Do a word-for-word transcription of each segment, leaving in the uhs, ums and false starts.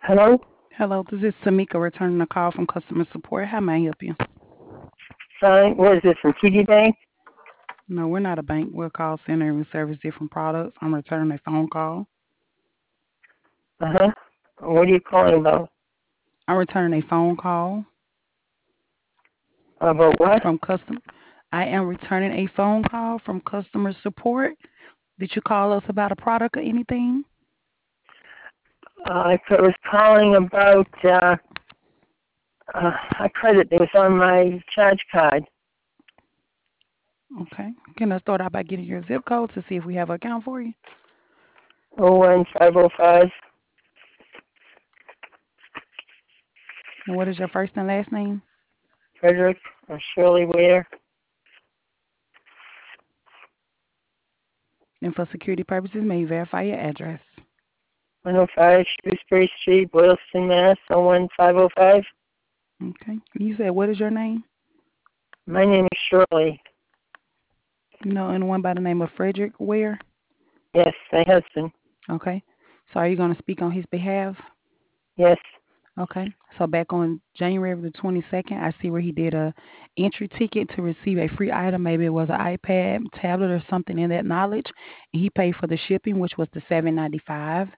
Hello? Hello, this is Tamika returning a call from customer support. How may I help you? Fine. What is this from T D Bank? No, we're not a bank. We're a call center and we service different products. I'm returning a phone call. Uh huh. What are you calling about? I'm returning a phone call About what? from custom. I am returning a phone call from customer support. Did you call us about a product or anything? Uh, I c- was calling about uh, uh, a credit that was on my charge card. Okay. Can I start out by getting your zip code to see if we have an account for you? Oh one five oh five. And what is your first and last name? Frederick or Shirley Ware. And for security purposes, may you verify your address? one oh five Shrewsbury Street, Boylston, Mass. oh one five oh five. Okay. You said what is your name? My name is Shirley. You know anyone by the name of Frederick Ware? Yes, my husband. Okay. So are you going to speak on his behalf? Yes. Okay. So back on January the twenty-second, I see where he did a entry ticket to receive a free item. Maybe it was an iPad, tablet, or something in that knowledge. And he paid for the shipping, which was the seven ninety-five.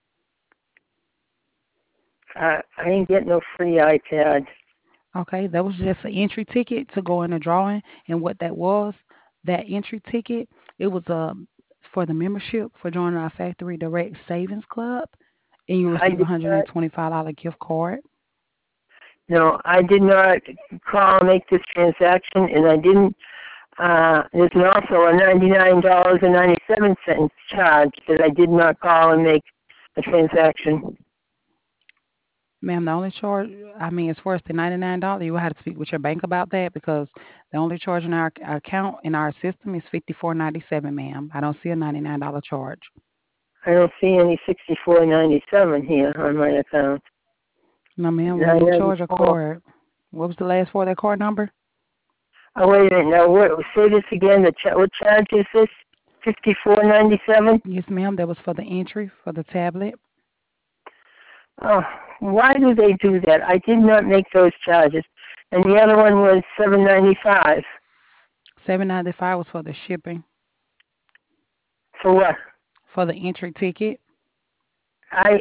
Uh, I ain't getting no free iPad. Okay. That was just an entry ticket to go in a drawing. And what that was, that entry ticket, it was um for the membership for joining our Factory Direct Savings Club. And you I receive a did not. one hundred twenty-five dollars gift card. No, I did not call and make this transaction, and I didn't. Uh, there's also a ninety-nine dollars and ninety-seven cents charge that I did not call and make a transaction. Ma'am, the only charge, I mean, as far as the ninety-nine dollars, you will have to speak with your bank about that because the only charge in our ac- account in our system is fifty-four ninety-seven, ma'am. I don't see a ninety-nine dollars charge. I don't see any sixty-four ninety-seven here on my account. No, ma'am, when nine you charge a ninety-four. card, what was the last four of that card number? Oh, wait a minute. Now, what, say this again. The cha- what charge is this? fifty-four ninety-seven. Yes, ma'am, that was for the entry for the tablet. Oh, why do they do that? I did not make those charges. And the other one was seven ninety-five. seven ninety-five was for the shipping, For what? for the entry ticket. I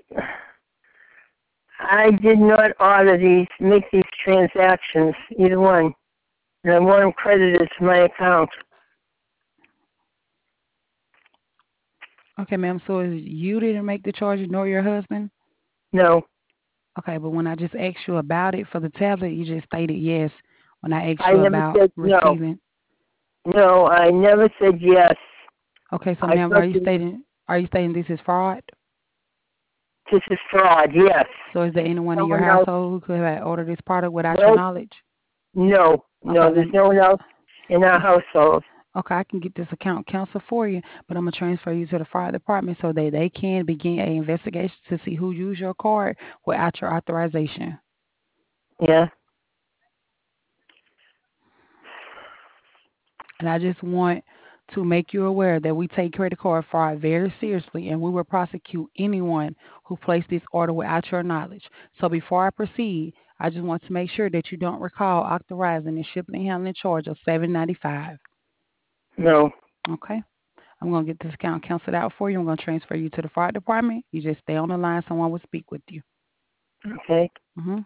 I did not order these, make these transactions, either one. And I want them credited to my account. Okay, ma'am, so is you didn't make the charge nor your husband? No, Okay, but when I just asked you about it for the tablet, you just stated yes. When I asked I you never about said no. receiving. No, I never said yes. Okay, so I ma'am, are thought you this stating are you stating this is fraud? this is fraud. Yes. So is there anyone in your Someone else. household who could have ordered this product without your No, knowledge? no, Okay, no. let There's me no one else in our household. okay, I can get this account canceled for you, but I'm gonna transfer you to the fire department so that they can begin a investigation to see who used your card without your authorization. Yeah. And I just want to make you aware that we take credit card fraud very seriously and we will prosecute anyone who placed this order without your knowledge. So before I proceed, I just want to make sure that you don't recall authorizing the shipping and handling charge of seven ninety-five. No. Okay? I'm gonna get this account canceled out for you. I'm gonna transfer you to the fire department. You just stay on the line, someone will speak with you. Okay. hmm